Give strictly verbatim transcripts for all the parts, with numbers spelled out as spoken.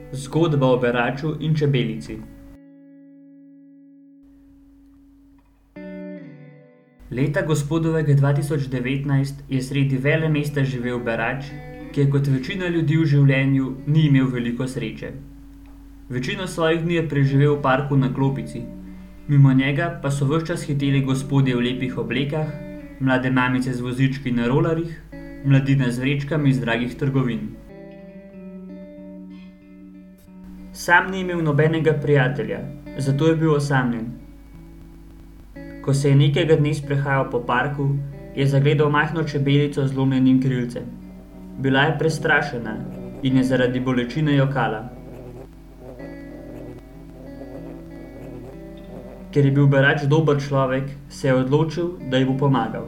Zgodba o beraču in čebelici. Leta gospodovega dva tisoč devetnajst je sredi velemesta živel berač, ki je kot večina ljudi v življenju ni imel veliko sreče. Večino svojih dni je preživel v parku na klopici, mimo njega pa so ves čas hiteli gospodje v lepih oblekah, mlade mamice z vozički na rolerjih, mladina z vrečkami iz dragih trgovin. Sam ni imel nobenega prijatelja, zato je bil osamljen. Ko se je nekega dne sprehajal po parku, je zagledal majhno čebelico z zlomljenim krilcem. Bila je prestrašena in je zaradi bolečine jokala. Ker je bil berač dober človek, se je odločil, da ji bo pomagal.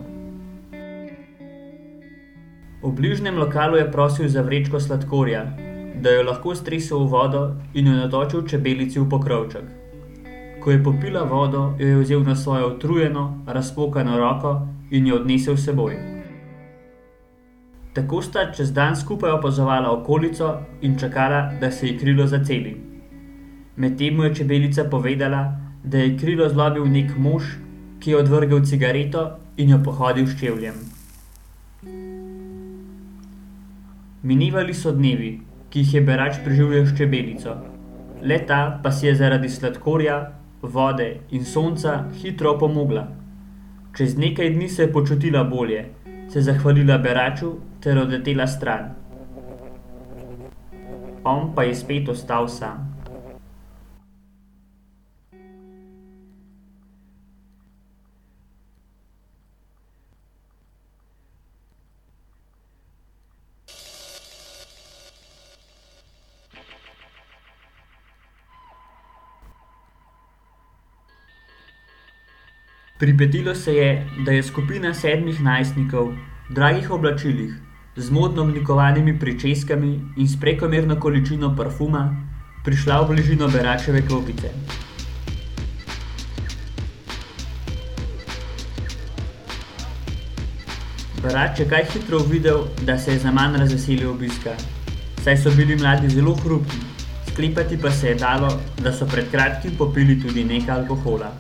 V bližnjem lokalu je prosil za vrečko sladkorja, da jo lahko stresel v vodo in jo natočil čebelici v pokrovček. Ko je popila vodo, jo je vzel na svojo utrujeno, razpokano roko in jo odnesel s seboj. Tako sta čez dan skupaj opazovala okolico in čakala, da se ji krilo zaceli. Medtem mu je čebelica povedala, da je krilo zlobil nek mož, ki je odvrgel cigareto in jo pohodil s čevljem. Minevali so dnevi, ki jih je berač preživljal s čebelico. Le ta pa si je zaradi sladkorja, vode in sonca hitro opomogla. Čez nekaj dni se je počutila bolje, se zahvalila beraču ter odletela stran. On pa je spet ostal sam. Pripetilo se je, da je skupina sedmih najstnikov v dragih oblačilih, z modno oblikovanimi pričeskami in s prekomerno količino parfuma prišla v bližino beračeve klopice. Berač je kaj hitro uvidel, da se je zaman razveselil obiska, saj so bili mladi zelo hrupni, sklepati pa se je dalo, da so pred kratkim popili tudi nekaj alkohola.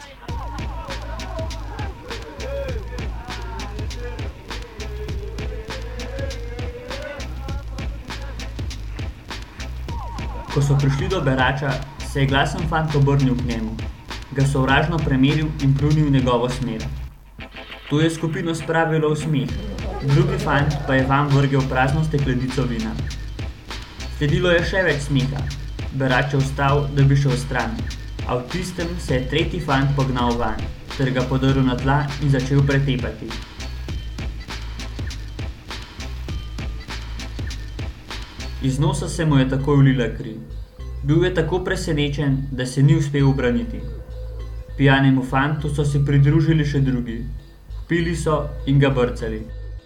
Ko so prišli do berača, se je glasen fant obrnil k njemu, ga sovražno premeril in pljunil v njegovo smer. To je skupino spravilo v smeh, drugi fant pa je vanj vrgel prazno steklenico vina. Sledilo je še več smeha, berač je vstal, da bi šel stran, a v tistem se je tretji fant pognal vanj, ter ga podrl na tla in začel pretepati. Iz nosa se mu je takoj ulila kri. Bil je tako presenečen, da se ni uspel ubraniti. Pijanemu fantu so se pridružili še drugi. Pili so in ga brcali.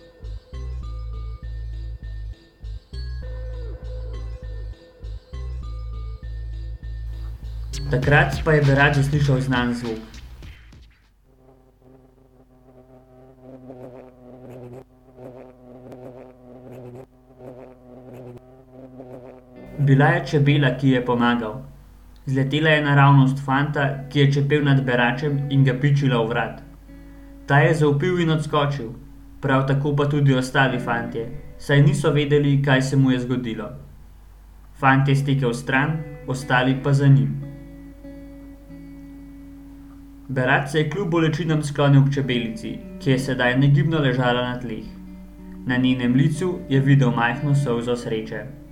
Takrat pa je berač zaslišal znan zvok. Bila je čebela, ki ji je pomagal. Zletela je naravnost fanta, ki je čepel nad beračem in ga pičila v vrat. Ta je zavpil in odskočil, prav tako pa tudi ostali fantje, saj niso vedeli, kaj se mu je zgodilo. Fant je stekel stran, ostali pa za njim. Berač se je kljub bolečinam sklonil k čebelici, ki je sedaj negibno ležala na tleh. Na njenem licu je videl majhno solzo sreče.